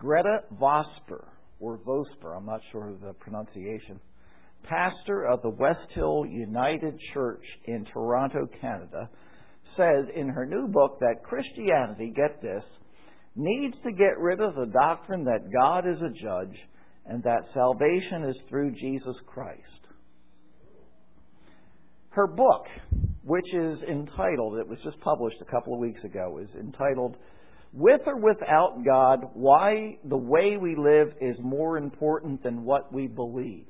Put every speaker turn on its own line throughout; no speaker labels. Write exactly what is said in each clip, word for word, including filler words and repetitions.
Greta Vosper, or Vosper, I'm not sure of the pronunciation, pastor of the West Hill United Church in Toronto, Canada, says in her new book that Christianity, get this, needs to get rid of the doctrine that God is a judge and that salvation is through Jesus Christ. Her book, which is entitled, it was just published a couple of weeks ago, is entitled, With or Without God, Why the Way We Live is More Important Than What We Believe.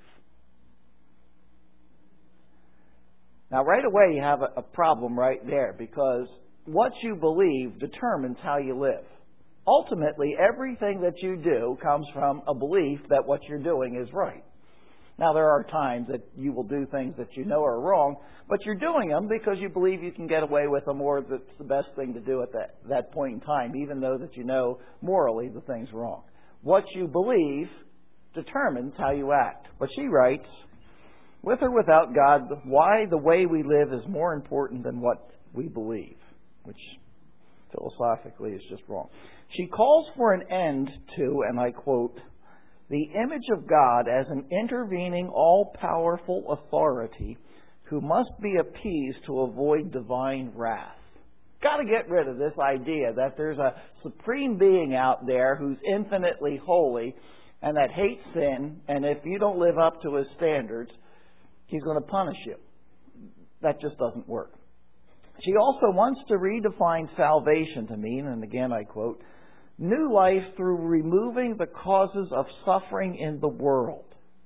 Now, right away, you have a, a problem right there, because what you believe determines how you live. Ultimately, everything that you do comes from a belief that what you're doing is right. Now, there are times that you will do things that you know are wrong, but you're doing them because you believe you can get away with them, or that's the best thing to do at that, that point in time, even though that you know morally the thing's wrong. What you believe determines how you act. But she writes, with or without God, why the way we live is more important than what we believe, which philosophically is just wrong. She calls for an end to, and I quote, the image of God as an intervening, all-powerful authority who must be appeased to avoid divine wrath. Got to get rid of this idea that there's a supreme being out there who's infinitely holy and that hates sin, and if you don't live up to his standards, he's going to punish you. That just doesn't work. She also wants to redefine salvation to mean, and again I quote, new life through removing the causes of suffering in the world.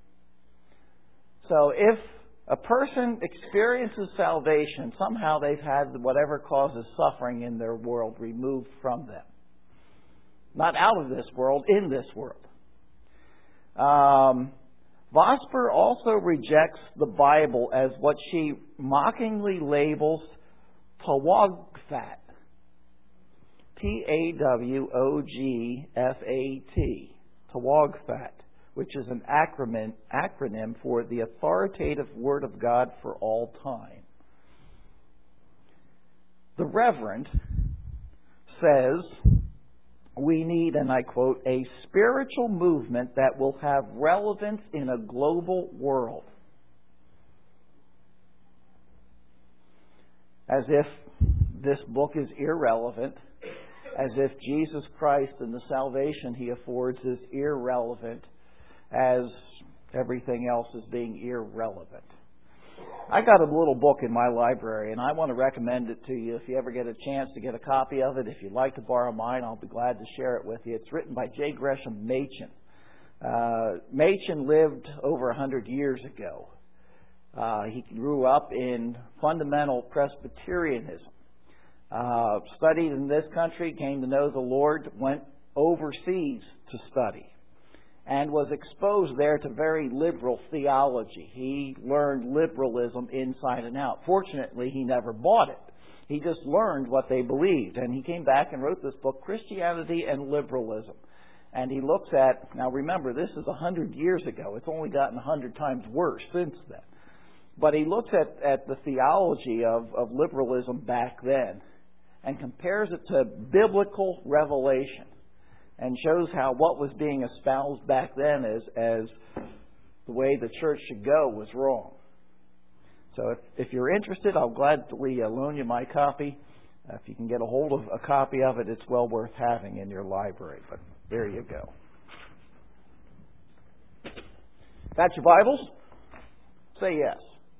So if a person experiences salvation, somehow they've had whatever causes suffering in their world removed from them. Not out of this world, in this world. Um, Vosper also rejects the Bible as what she mockingly labels Tawagfat. T A W O G F A T. Tawagfat, which is an acronym, acronym for the authoritative Word of God for all time. The Reverend says, we need, and I quote, a spiritual movement that will have relevance in a global world. As if this book is irrelevant, as if Jesus Christ and the salvation He affords is irrelevant, as everything else is being irrelevant. I got a little book in my library, and I want to recommend it to you if you ever get a chance to get a copy of it. If you'd like to borrow mine, I'll be glad to share it with you. It's written by J. Gresham Machen. Uh, Machen lived over one hundred years ago. Uh, he grew up in fundamental Presbyterianism. Uh, studied in this country, came to know the Lord, went overseas to study, and was exposed there to very liberal theology. He learned liberalism inside and out. Fortunately, he never bought it. He just learned what they believed. And he came back and wrote this book, Christianity and Liberalism. And he looks at, now remember, this is one hundred years ago. It's only gotten one hundred times worse since then. But he looks at, at the theology of, of liberalism back then and compares it to biblical revelation, and shows how what was being espoused back then as, as the way the church should go was wrong. So if, if you're interested, I'll gladly loan you my copy. Uh, if you can get a hold of a copy of it, it's well worth having in your library. But there you go. Got your Bibles? Say yes.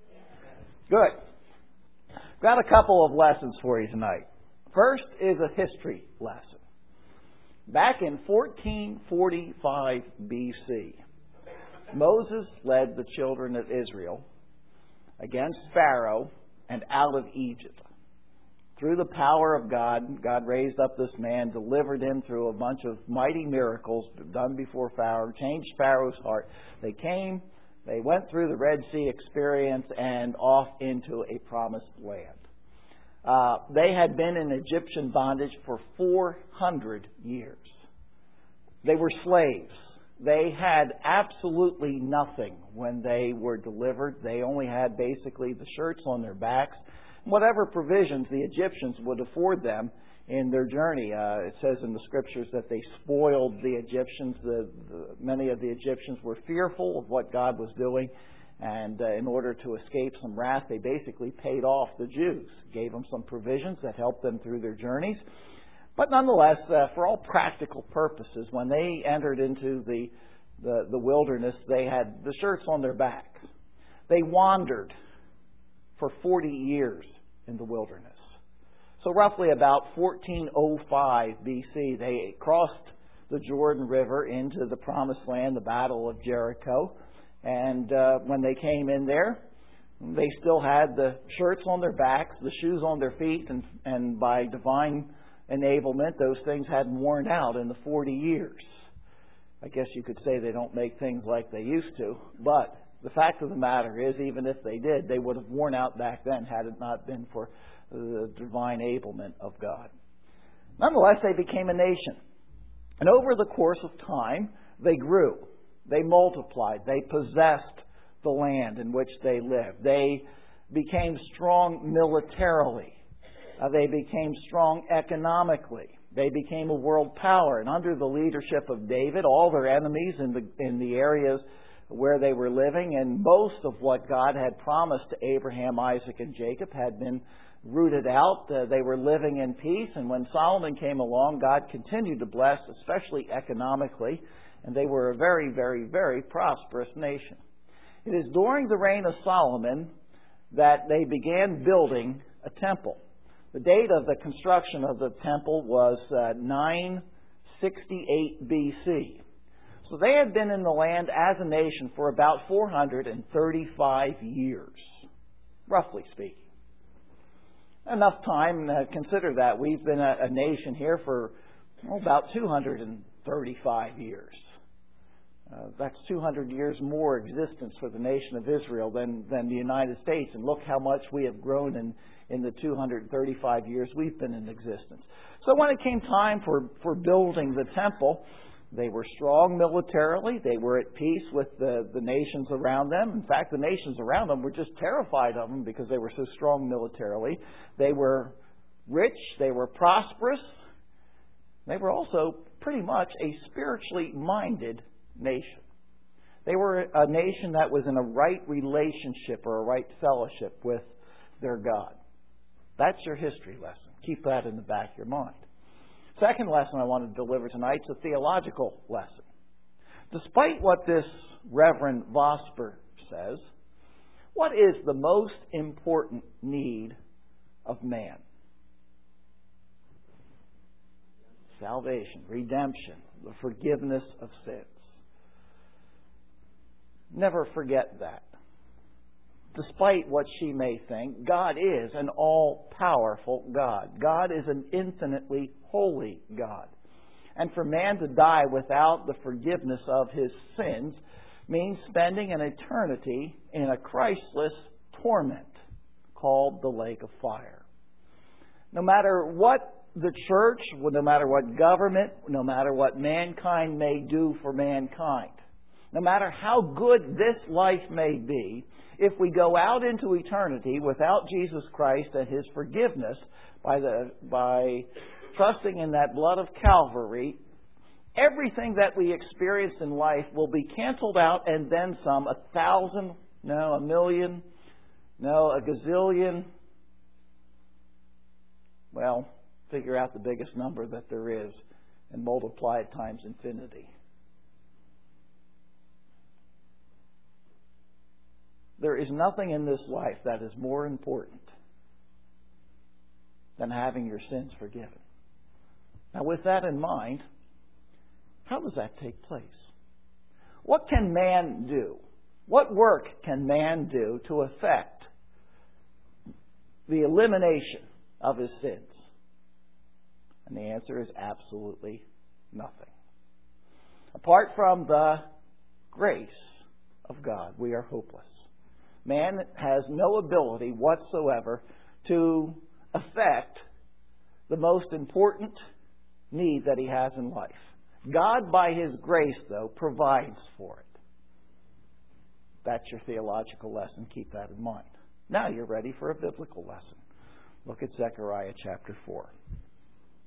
Good. Got a couple of lessons for you tonight. First is a history lesson. Back in fourteen forty-five B C, Moses led the children of Israel against Pharaoh and out of Egypt. Through the power of God, God raised up this man, delivered him through a bunch of mighty miracles done before Pharaoh, changed Pharaoh's heart. They came, they went through the Red Sea experience and off into a promised land. Uh, they had been in Egyptian bondage for four hundred years. They were slaves. They had absolutely nothing when they were delivered. They only had basically the shirts on their backs. Whatever provisions the Egyptians would afford them, in their journey. Uh, it says in the Scriptures that they spoiled the Egyptians. The, the, many of the Egyptians were fearful of what God was doing, and uh, in order to escape some wrath, they basically paid off the Jews, gave them some provisions that helped them through their journeys. But nonetheless, uh, for all practical purposes, when they entered into the, the, the wilderness, they had the shirts on their backs. They wandered for forty years in the wilderness. So roughly about fourteen oh five B C, they crossed the Jordan River into the Promised Land, the Battle of Jericho. And uh, when they came in there, they still had the shirts on their backs, the shoes on their feet, and, and by divine enablement, those things hadn't worn out in the forty years. I guess you could say they don't make things like they used to, but the fact of the matter is, even if they did, they would have worn out back then had it not been for the divine enablement of God. Nonetheless, they became a nation. And over the course of time, they grew. They multiplied. They possessed the land in which they lived. They became strong militarily. Uh, they became strong economically. They became a world power. And under the leadership of David, all their enemies in the in the areas where they were living, and most of what God had promised to Abraham, Isaac, and Jacob had been rooted out. Uh, they were living in peace. And when Solomon came along, God continued to bless, especially economically. And they were a very, very, very prosperous nation. It is during the reign of Solomon that they began building a temple. The date of the construction of the temple was uh, nine sixty-eight B C. So they had been in the land as a nation for about four hundred thirty-five years, roughly speaking. Enough time, uh, consider that. We've been a, a nation here for well, about two hundred thirty-five years. Uh, that's two hundred years more existence for the nation of Israel than, than the United States. And look how much we have grown in, in the two hundred thirty-five years we've been in existence. So when it came time for, for building the temple, they were strong militarily. They were at peace with the, the nations around them. In fact, the nations around them were just terrified of them because they were so strong militarily. They were rich. They were prosperous. They were also pretty much a spiritually minded nation. They were a nation that was in a right relationship or a right fellowship with their God. That's your history lesson. Keep that in the back of your mind. Second lesson I want to deliver tonight is a theological lesson. Despite what this Reverend Vosper says, what is the most important need of man? Salvation, redemption, the forgiveness of sins. Never forget that. Despite what she may think, God is an all-powerful God. God is an infinitely holy God. And for man to die without the forgiveness of his sins means spending an eternity in a Christless torment called the lake of fire. No matter what the church, no matter what government, no matter what mankind may do for mankind, no matter how good this life may be, if we go out into eternity without Jesus Christ and His forgiveness by the by trusting in that blood of Calvary, everything that we experience in life will be canceled out and then some. A thousand, no, a million, no, a gazillion. Well, figure out the biggest number that there is and multiply it times infinity. There is nothing in this life that is more important than having your sins forgiven. Now, with that in mind, how does that take place? What can man do? What work can man do to effect the elimination of his sins? And the answer is absolutely nothing. Apart from the grace of God, we are hopeless. Man has no ability whatsoever to affect the most important need that he has in life. God, by His grace, though, provides for it. That's your theological lesson. Keep that in mind. Now you're ready for a biblical lesson. Look at Zechariah chapter four.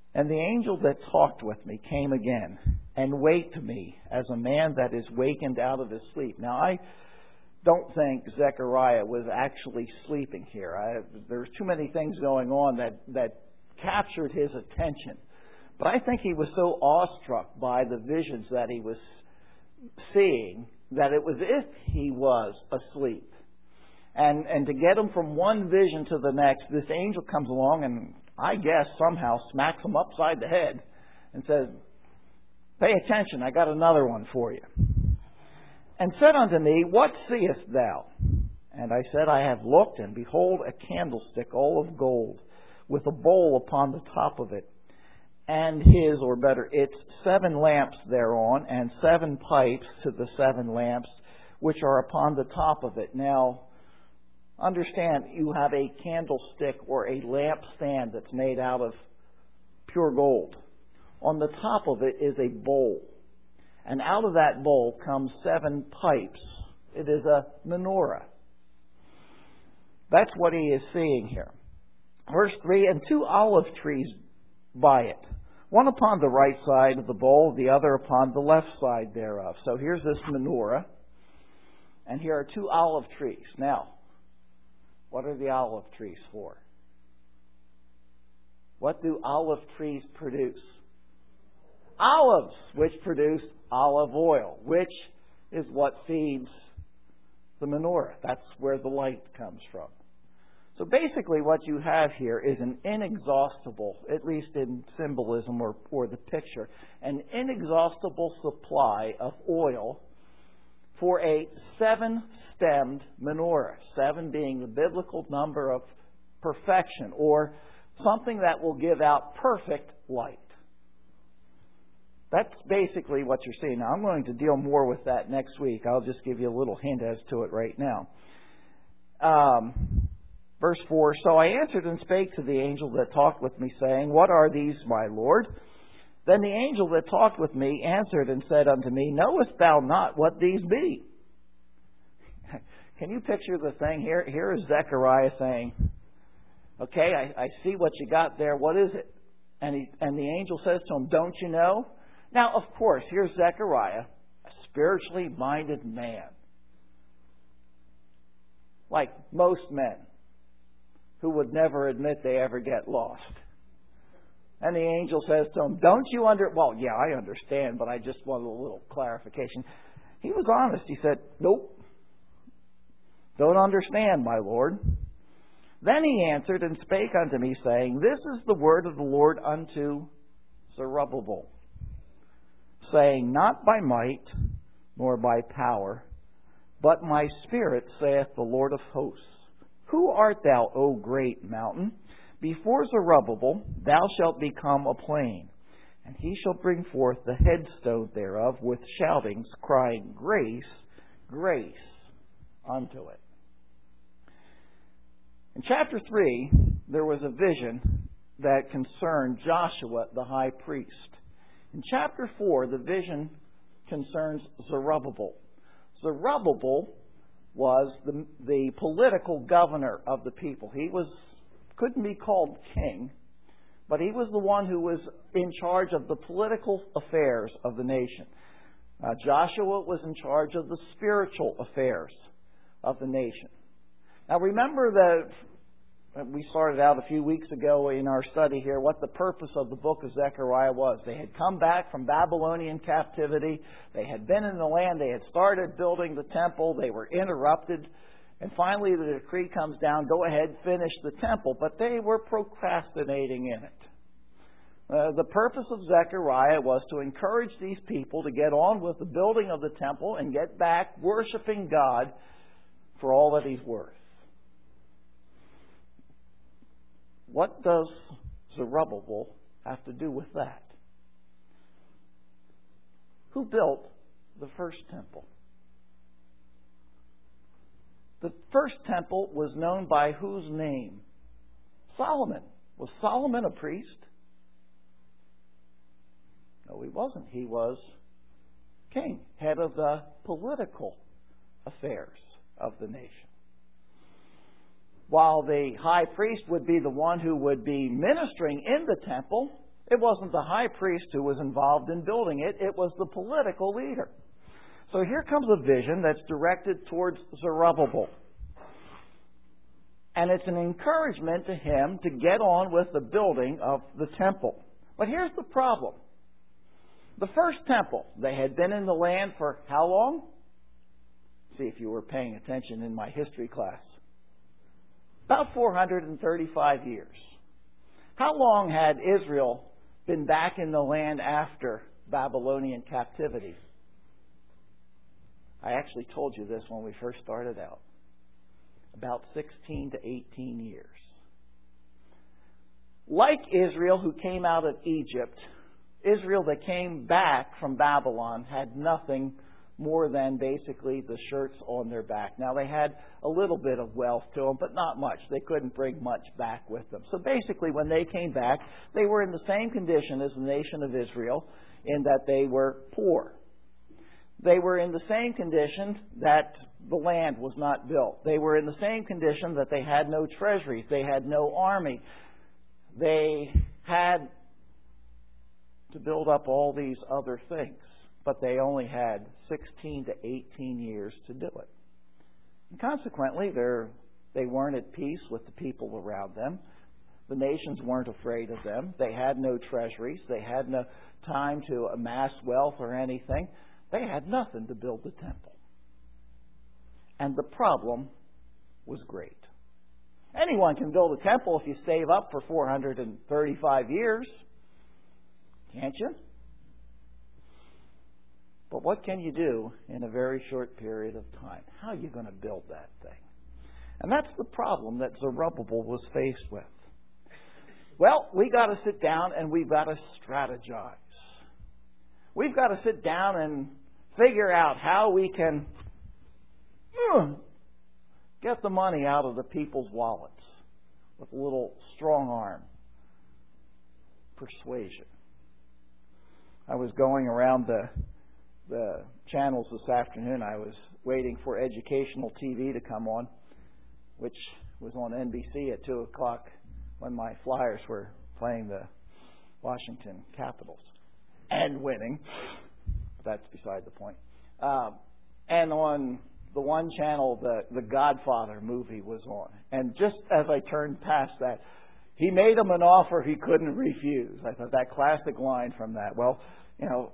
And the angel that talked with me came again and waked me as a man that is wakened out of his sleep. Now, I don't think Zechariah was actually sleeping here. I, there's too many things going on that, that captured his attention. But I think he was so awestruck by the visions that he was seeing that it was as if he was asleep. And, and to get him from one vision to the next, this angel comes along and I guess somehow smacks him upside the head and says, "Pay attention, I got another one for you." And said unto me, "What seest thou?" And I said, "I have looked, and behold, a candlestick all of gold, with a bowl upon the top of it, and his," or better, its seven lamps thereon, and seven pipes to the seven lamps, which are upon the top of it. Now, understand, you have a candlestick or a lampstand that's made out of pure gold. On the top of it is a bowl. And out of that bowl comes seven pipes. It is a menorah. That's what he is seeing here. Verse three, "And two olive trees by it, one upon the right side of the bowl, the other upon the left side thereof." So here's this menorah. And here are two olive trees. Now, what are the olive trees for? What do olive trees produce? Olives, which produce olive oil, which is what feeds the menorah. That's where the light comes from. So basically what you have here is an inexhaustible, at least in symbolism or, or the picture, an inexhaustible supply of oil for a seven-stemmed menorah. Seven being the biblical number of perfection, or something that will give out perfect light. That's basically what you're seeing. Now, I'm going to deal more with that next week. I'll just give you a little hint as to it right now. Um, verse four, "So I answered and spake to the angel that talked with me, saying, What are these, my Lord? Then the angel that talked with me answered and said unto me, Knowest thou not what these be?" Can you picture the thing? Here, here is Zechariah saying, "Okay, I, I see what you got there. What is it?" And, he, and the angel says to him, "Don't you know?" Now, of course, here's Zechariah, a spiritually minded man, like most men who would never admit they ever get lost. And the angel says to him, "Don't you under..." Well, yeah, I understand, but I just want a little clarification. He was honest. He said, "Nope. Don't understand, my Lord." Then he answered and spake unto me, saying, This is the word of the Lord unto Zerubbabel, saying, Not by might, nor by power, but my spirit, saith the Lord of hosts. Who art thou, O great mountain? Before Zerubbabel thou shalt become a plain, and he shall bring forth the headstone thereof with shoutings, crying, Grace, grace unto it. In chapter three, there was a vision that concerned Joshua the high priest. In chapter four, the vision concerns Zerubbabel. Zerubbabel was the, the political governor of the people. He was couldn't be called king, but he was the one who was in charge of the political affairs of the nation. Uh, Joshua was in charge of the spiritual affairs of the nation. Now remember that we started out a few weeks ago in our study here what the purpose of the book of Zechariah was. They had come back from Babylonian captivity. They had been in the land. They had started building the temple. They were interrupted. And finally the decree comes down, go ahead, finish the temple. But they were procrastinating in it. Uh, the purpose of Zechariah was to encourage these people to get on with the building of the temple and get back worshiping God for all that He's worth. What does Zerubbabel have to do with that? Who built the first temple? The first temple was known by whose name? Solomon. Was Solomon a priest? No, he wasn't. He was king, head of the political affairs of the nation. While the high priest would be the one who would be ministering in the temple, It wasn't the high priest who was involved in building it. It was the political leader. So here comes a vision that's directed towards Zerubbabel. And it's an encouragement to him to get on with the building of the temple. But here's the problem. The first temple, they had been in the land for how long? See if you were paying attention in my history class. About four hundred thirty-five years. How long had Israel been back in the land after Babylonian captivity? I actually told you this when we first started out. About sixteen to eighteen years. Like Israel, who came out of Egypt, Israel that came back from Babylon had nothing more than basically the shirts on their back. Now, they had a little bit of wealth to them, but not much. They couldn't bring much back with them. So basically, when they came back, they were in the same condition as the nation of Israel in that they were poor. They were in the same condition that the land was not built. They were in the same condition that they had no treasuries. They had no army. They had to build up all these other things. But they only had sixteen to eighteen years to do it. And consequently, they weren't at peace with the people around them. The nations weren't afraid of them. They had no treasuries. They had no time to amass wealth or anything. They had nothing to build the temple. And the problem was great. Anyone can build a temple if you save up for four hundred thirty-five years. Can't you? But what can you do in a very short period of time? How are you going to build that thing? And that's the problem that Zerubbabel was faced with. Well, we got to sit down and we've got to strategize. We've got to sit down and figure out how we can uh, get the money out of the people's wallets with a little strong arm persuasion. I was going around the the channels this afternoon. I was waiting for educational T V to come on, which was on N B C at two o'clock when my Flyers were playing the Washington Capitals and winning. That's beside the point. Um, and on the one channel, the, the Godfather movie was on. And just as I turned past that, he made him an offer he couldn't refuse. I thought that classic line from that. Well, you know,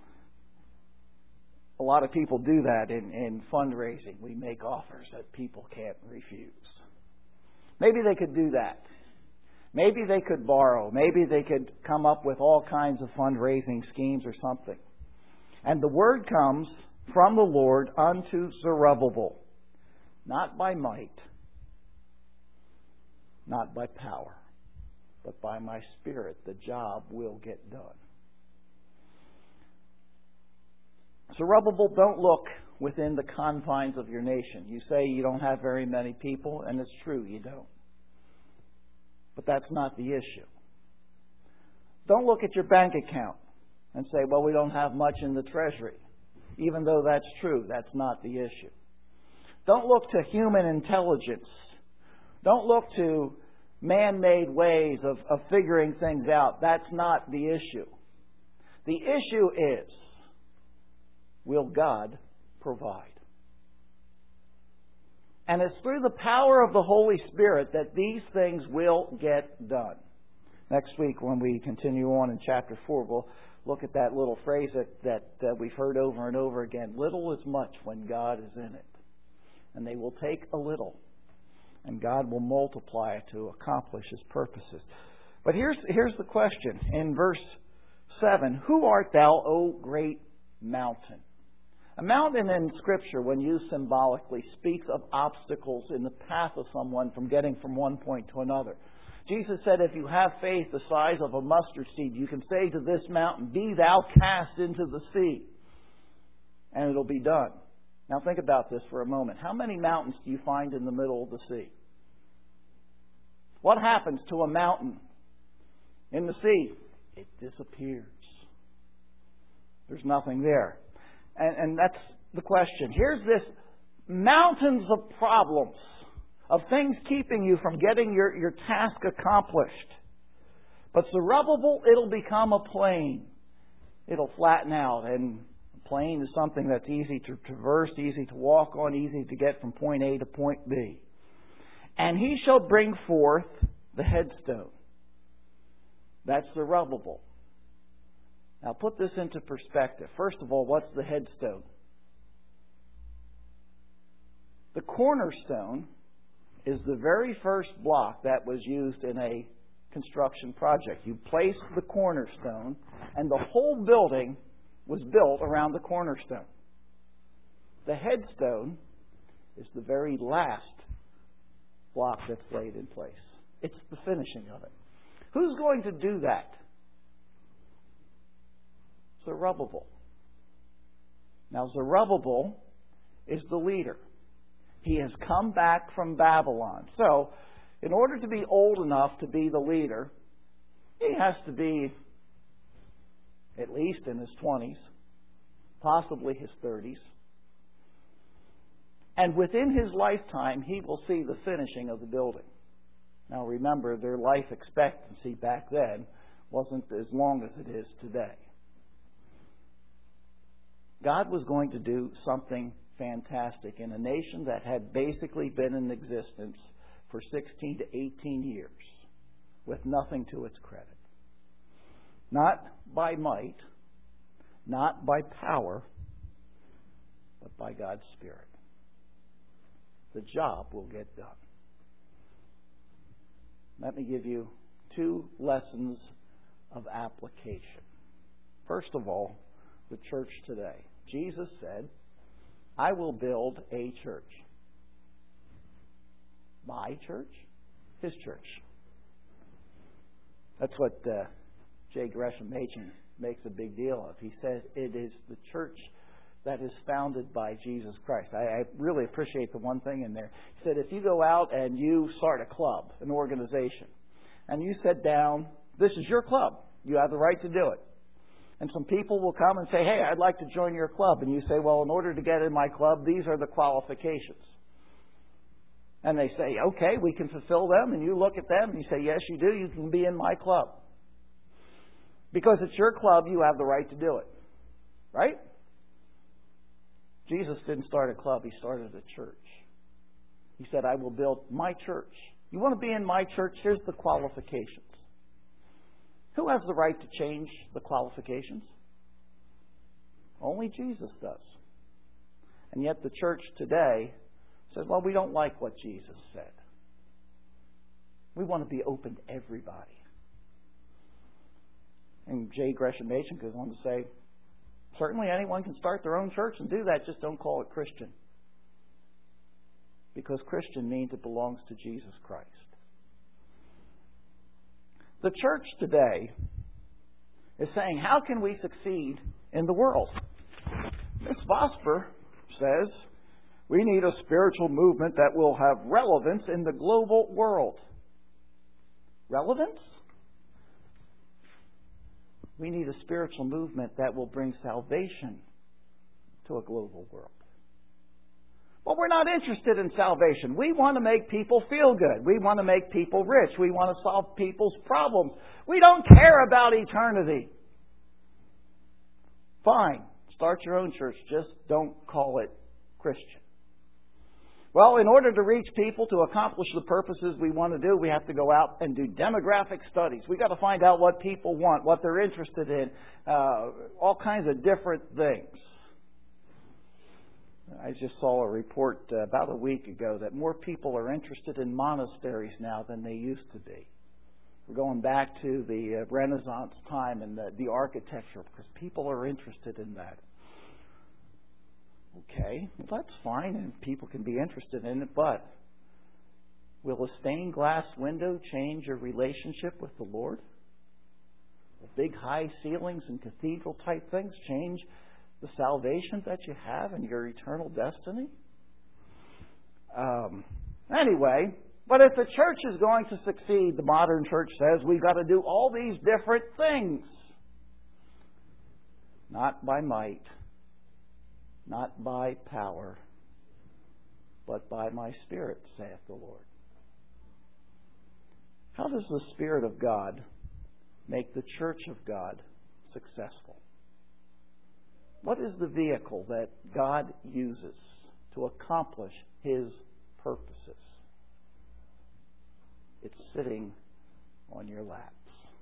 a lot of people do that in, in fundraising. We make offers that people can't refuse. Maybe they could do that. Maybe they could borrow. Maybe they could come up with all kinds of fundraising schemes or something. And the word comes from the Lord unto Zerubbabel, not by might, not by power, but by my Spirit. The job will get done. Zerubbabel, don't look within the confines of your nation. You say you don't have very many people, and it's true, you don't. But that's not the issue. Don't look at your bank account and say, well, we don't have much in the treasury. Even though that's true, that's not the issue. Don't look to human intelligence. Don't look to man-made ways of, of figuring things out. That's not the issue. The issue is, will God provide? And it's through the power of the Holy Spirit that these things will get done. Next week, when we continue on in chapter four, we'll look at that little phrase that, that, that we've heard over and over again. Little is much when God is in it. And they will take a little, and God will multiply it to accomplish His purposes. But here's, here's the question. In verse seven, who art thou, O great mountain? A mountain in Scripture, when used symbolically, speaks of obstacles in the path of someone from getting from one point to another. Jesus said, if you have faith the size of a mustard seed, you can say to this mountain, be thou cast into the sea, and it'll be done. Now think about this for a moment. How many mountains do you find in the middle of the sea? What happens to a mountain in the sea? It disappears. There's nothing there. And, and that's the question. Here's this mountains of problems, of things keeping you from getting your, your task accomplished. But Zerubbabel, it'll become a plain. It'll flatten out. And a plain is something that's easy to traverse, easy to walk on, easy to get from point A to point B. And he shall bring forth the headstone. That's Zerubbabel. Now put this into perspective. First of all, what's the headstone? The cornerstone is the very first block that was used in a construction project. You placed the cornerstone, and the whole building was built around the cornerstone. The headstone is the very last block that's laid in place. It's the finishing of it. Who's going to do that? Zerubbabel. Now, Zerubbabel is the leader. He has come back from Babylon. So, in order to be old enough to be the leader, he has to be at least in his twenties, possibly his thirties. And within his lifetime, he will see the finishing of the building. Now remember, their life expectancy back then wasn't as long as it is today. God was going to do something fantastic in a nation that had basically been in existence for sixteen to eighteen years with nothing to its credit. Not by might, not by power, but by God's Spirit. The job will get done. Let me give you two lessons of application. First of all, the church today. Jesus said, I will build a church. My church? His church. That's what uh, J. Gresham Machen makes a big deal of. He says it is the church that is founded by Jesus Christ. I, I really appreciate the one thing in there. He said, if you go out and you start a club, an organization, and you sit down, this is your club. You have the right to do it. And some people will come and say, hey, I'd like to join your club. And you say, well, in order to get in my club, these are the qualifications. And they say, okay, we can fulfill them. And you look at them and you say, yes, you do. You can be in my club. Because it's your club, you have the right to do it. Right? Jesus didn't start a club. He started a church. He said, I will build my church. You want to be in my church? Here's the qualifications. Who has the right to change the qualifications? Only Jesus does. And yet the church today says, well, we don't like what Jesus said. We want to be open to everybody. And J. Gresham Machen goes on to say, certainly anyone can start their own church and do that, just don't call it Christian. Because Christian means it belongs to Jesus Christ. The church today is saying, how can we succeed in the world? Miss Vosper says, we need a spiritual movement that will have relevance in the global world. Relevance? We need a spiritual movement that will bring salvation to a global world. But we're not interested in salvation. We want to make people feel good. We want to make people rich. We want to solve people's problems. We don't care about eternity. Fine. Start your own church. Just don't call it Christian. Well, in order to reach people to accomplish the purposes we want to do, we have to go out and do demographic studies. We've got to find out what people want, what they're interested in, uh, all kinds of different things. I just saw a report uh, about a week ago that more people are interested in monasteries now than they used to be. We're going back to the uh, Renaissance time and the, the architecture because people are interested in that. Okay, well, that's fine and people can be interested in it, but will a stained glass window change your relationship with the Lord? The big high ceilings and cathedral type things change the salvation that you have and your eternal destiny? Um, anyway, but if the church is going to succeed, the modern church says we've got to do all these different things. Not by might, not by power, but by my Spirit, saith the Lord. How does the Spirit of God make the church of God successful? What is the vehicle that God uses to accomplish His purposes? It's sitting on your laps.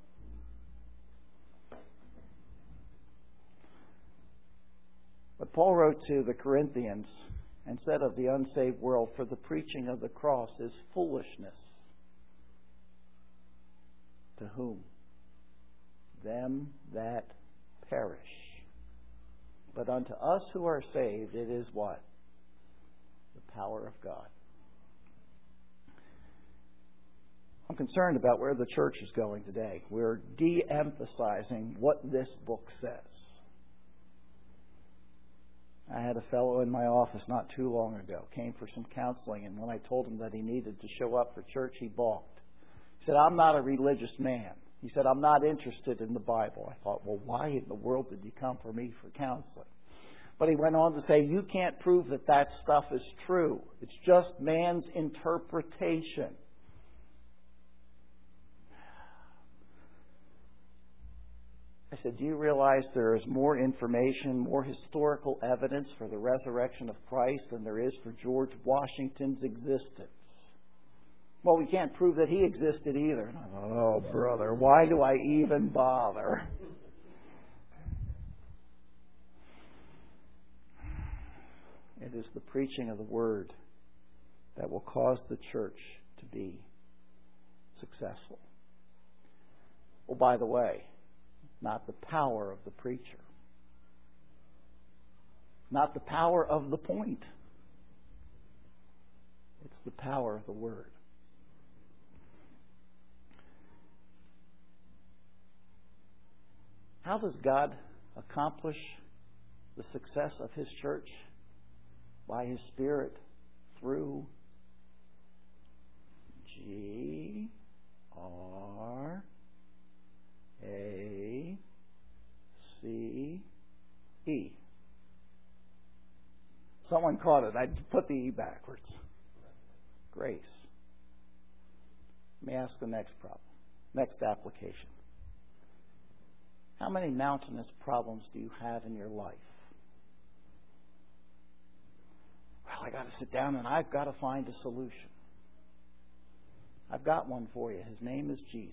But Paul wrote to the Corinthians and said of the unsaved world, for the preaching of the cross is foolishness. To whom? Them that perish. But unto us who are saved, it is what? The power of God. I'm concerned about where the church is going today. We're de-emphasizing what this book says. I had a fellow in my office not too long ago, came for some counseling, and when I told him that he needed to show up for church, he balked. He said, I'm not a religious man. He said, I'm not interested in the Bible. I thought, well, why in the world did you come for me for counseling? But he went on to say, you can't prove that that stuff is true. It's just man's interpretation. I said, do you realize there is more information, more historical evidence for the resurrection of Christ than there is for George Washington's existence? Well, we can't prove that he existed either. And I thought, oh, brother, why do I even bother? It is the preaching of the Word that will cause the church to be successful. Oh, by the way, not the power of the preacher. Not the power of the point. It's the power of the Word. How does God accomplish the success of His church? By His Spirit through G R A C E. Someone caught it. I put the E backwards. Grace. Let me ask the next problem. Next application. How many mountainous problems do you have in your life? Well, I got to sit down and I've got to find a solution. I've got one for you. His name is Jesus.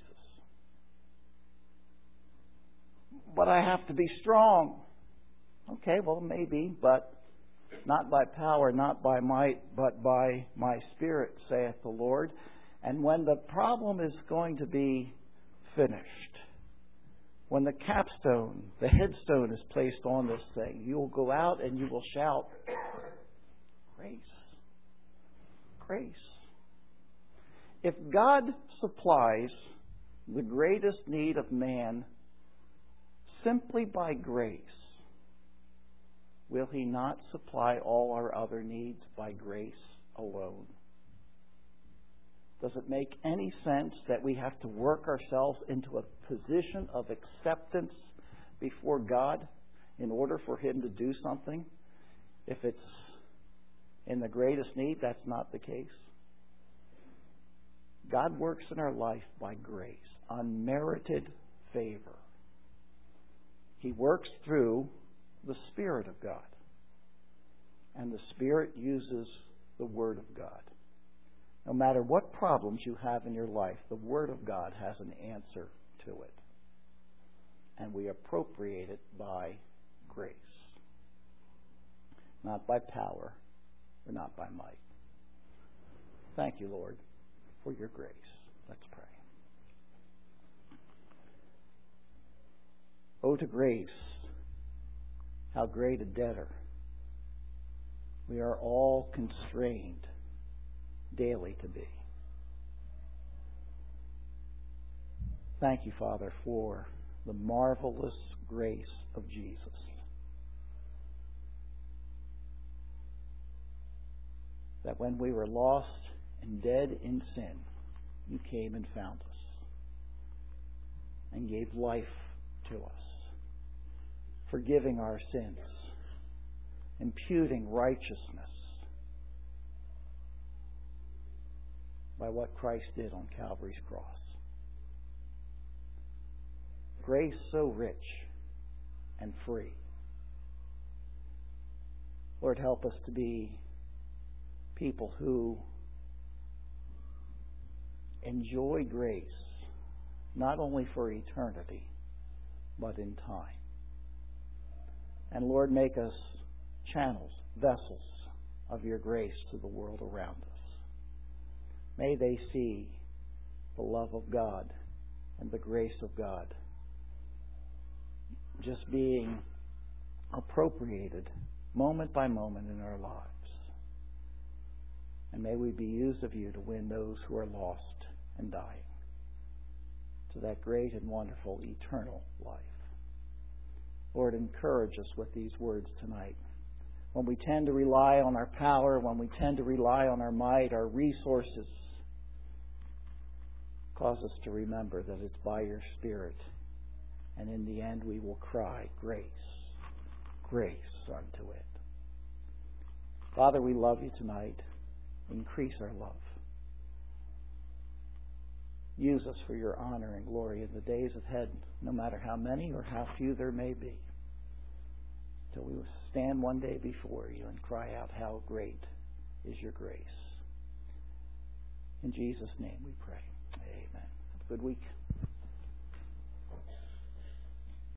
But I have to be strong. Okay, well, maybe, but not by power, not by might, but by my Spirit, saith the Lord. And when the problem is going to be finished, when the capstone, the headstone is placed on this thing, you will go out and you will shout, grace. Grace. If God supplies the greatest need of man simply by grace, will He not supply all our other needs by grace alone? Does it make any sense that we have to work ourselves into a position of acceptance before God in order for Him to do something? If it's in the greatest need, that's not the case. God works in our life by grace, unmerited favor. He works through the Spirit of God. And the Spirit uses the Word of God. No matter what problems you have in your life, the Word of God has an answer to it. And we appropriate it by grace. Not by power, or not by might. Thank you, Lord, for your grace. Let's pray. Oh, to grace, how great a debtor we are all constrained daily to be. Thank you, Father, for the marvelous grace of Jesus. That when we were lost and dead in sin, you came and found us and gave life to us, forgiving our sins, imputing righteousness by what Christ did on Calvary's cross. grace so rich and free. Lord, help us to be people who enjoy grace, not only for eternity, but in time. And Lord, make us channels, vessels of your grace to the world around us. May they see the love of God and the grace of God just being appropriated moment by moment in our lives. And may we be used of you to win those who are lost and dying to that great and wonderful eternal life. Lord, encourage us with these words tonight. When we tend to rely on our power, when we tend to rely on our might, our resources, cause us to remember that it's by your Spirit. And in the end we will cry, grace, grace unto it. Father, we love you tonight. Increase our love. Use us for your honor and glory in the days ahead, no matter how many or how few there may be, till we will stand one day before you and cry out, how great is your grace. In Jesus' name we pray. Amen. Have a good week.